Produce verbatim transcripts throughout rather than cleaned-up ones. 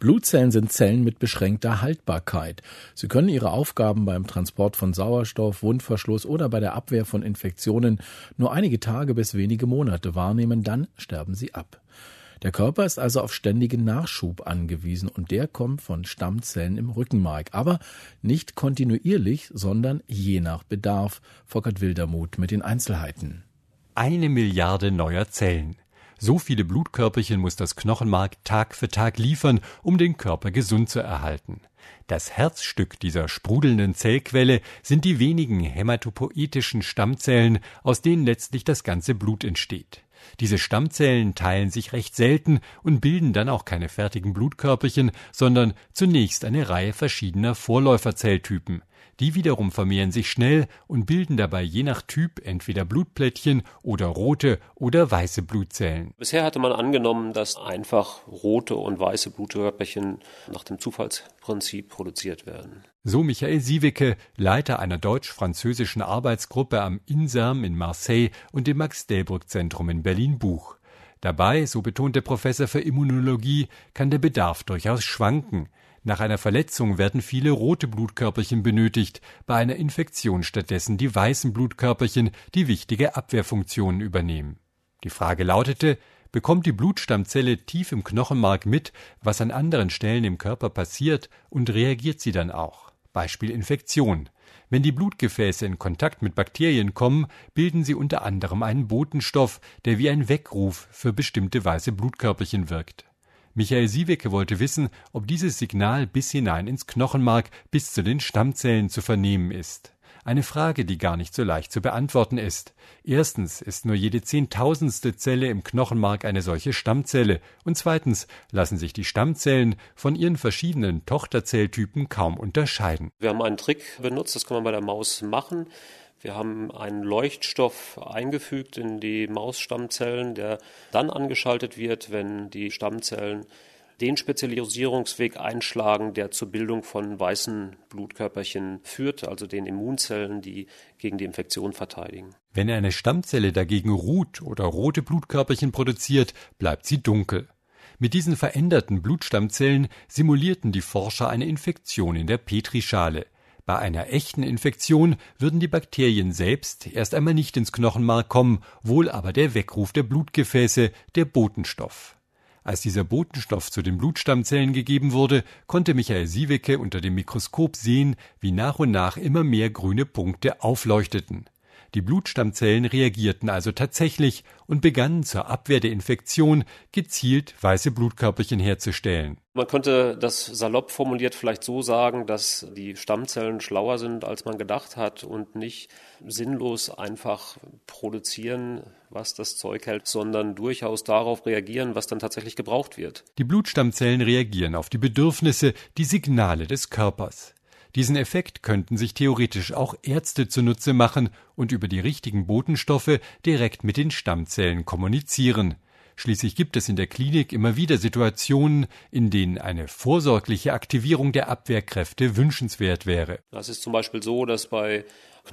Blutzellen sind Zellen mit beschränkter Haltbarkeit. Sie können ihre Aufgaben beim Transport von Sauerstoff, Wundverschluss oder bei der Abwehr von Infektionen nur einige Tage bis wenige Monate wahrnehmen, dann sterben sie ab. Der Körper ist also auf ständigen Nachschub angewiesen und der kommt von Stammzellen im Rückenmark, aber nicht kontinuierlich, sondern je nach Bedarf. Volkert Wildermuth mit den Einzelheiten. Eine Milliarde neuer Zellen. So viele Blutkörperchen muss das Knochenmark Tag für Tag liefern, um den Körper gesund zu erhalten. Das Herzstück dieser sprudelnden Zellquelle sind die wenigen hämatopoietischen Stammzellen, aus denen letztlich das ganze Blut entsteht. Diese Stammzellen teilen sich recht selten und bilden dann auch keine fertigen Blutkörperchen, sondern zunächst eine Reihe verschiedener Vorläuferzelltypen. Die wiederum vermehren sich schnell und bilden dabei je nach Typ entweder Blutplättchen oder rote oder weiße Blutzellen. Bisher hatte man angenommen, dass einfach rote und weiße Blutkörperchen nach dem Zufallsprinzip produziert werden. So Michael Sieweke, Leiter einer deutsch-französischen Arbeitsgruppe am INSERM in Marseille und dem Max-Delbrück-Zentrum in Berlin-Buch. Dabei, so betont der Professor für Immunologie, kann der Bedarf durchaus schwanken. Nach einer Verletzung werden viele rote Blutkörperchen benötigt, bei einer Infektion stattdessen die weißen Blutkörperchen, die wichtige Abwehrfunktionen übernehmen. Die Frage lautete: Bekommt die Blutstammzelle tief im Knochenmark mit, was an anderen Stellen im Körper passiert, und reagiert sie dann auch? Beispiel Infektion. Wenn die Blutgefäße in Kontakt mit Bakterien kommen, bilden sie unter anderem einen Botenstoff, der wie ein Weckruf für bestimmte weiße Blutkörperchen wirkt. Michael Sieweke wollte wissen, ob dieses Signal bis hinein ins Knochenmark, bis zu den Stammzellen zu vernehmen ist. Eine Frage, die gar nicht so leicht zu beantworten ist. Erstens ist nur jede zehntausendste Zelle im Knochenmark eine solche Stammzelle und zweitens lassen sich die Stammzellen von ihren verschiedenen Tochterzelltypen kaum unterscheiden. Wir haben einen Trick benutzt, das kann man bei der Maus machen. Wir haben einen Leuchtstoff eingefügt in die Mausstammzellen, der dann angeschaltet wird, wenn die Stammzellen den Spezialisierungsweg einschlagen, der zur Bildung von weißen Blutkörperchen führt, also den Immunzellen, die gegen die Infektion verteidigen. Wenn eine Stammzelle dagegen ruht oder rote Blutkörperchen produziert, bleibt sie dunkel. Mit diesen veränderten Blutstammzellen simulierten die Forscher eine Infektion in der Petrischale. Bei einer echten Infektion würden die Bakterien selbst erst einmal nicht ins Knochenmark kommen, wohl aber der Weckruf der Blutgefäße, der Botenstoff. Als dieser Botenstoff zu den Blutstammzellen gegeben wurde, konnte Michael Sieweke unter dem Mikroskop sehen, wie nach und nach immer mehr grüne Punkte aufleuchteten. Die Blutstammzellen reagierten also tatsächlich und begannen zur Abwehr der Infektion gezielt weiße Blutkörperchen herzustellen. Man könnte das salopp formuliert vielleicht so sagen, dass die Stammzellen schlauer sind, als man gedacht hat und nicht sinnlos einfach produzieren, was das Zeug hält, sondern durchaus darauf reagieren, was dann tatsächlich gebraucht wird. Die Blutstammzellen reagieren auf die Bedürfnisse, die Signale des Körpers. Diesen Effekt könnten sich theoretisch auch Ärzte zunutze machen und über die richtigen Botenstoffe direkt mit den Stammzellen kommunizieren. Schließlich gibt es in der Klinik immer wieder Situationen, in denen eine vorsorgliche Aktivierung der Abwehrkräfte wünschenswert wäre. Das ist zum Beispiel so, dass bei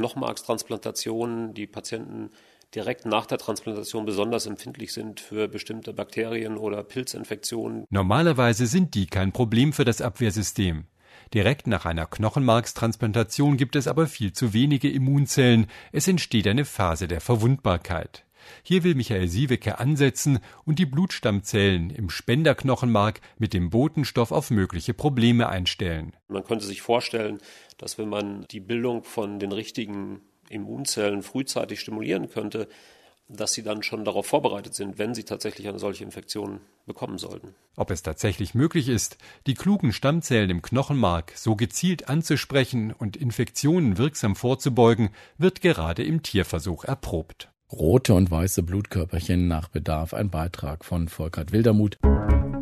Knochenmarkstransplantationen die Patienten direkt nach der Transplantation besonders empfindlich sind für bestimmte Bakterien oder Pilzinfektionen. Normalerweise sind die kein Problem für das Abwehrsystem. Direkt nach einer Knochenmarkstransplantation gibt es aber viel zu wenige Immunzellen. Es entsteht eine Phase der Verwundbarkeit. Hier will Michael Sieweke ansetzen und die Blutstammzellen im Spenderknochenmark mit dem Botenstoff auf mögliche Probleme einstellen. Man könnte sich vorstellen, dass wenn man die Bildung von den richtigen Immunzellen frühzeitig stimulieren könnte, dass sie dann schon darauf vorbereitet sind, wenn sie tatsächlich eine solche Infektion bekommen sollten. Ob es tatsächlich möglich ist, die klugen Stammzellen im Knochenmark so gezielt anzusprechen und Infektionen wirksam vorzubeugen, wird gerade im Tierversuch erprobt. Rote und weiße Blutkörperchen nach Bedarf, ein Beitrag von Volkert Wildermuth.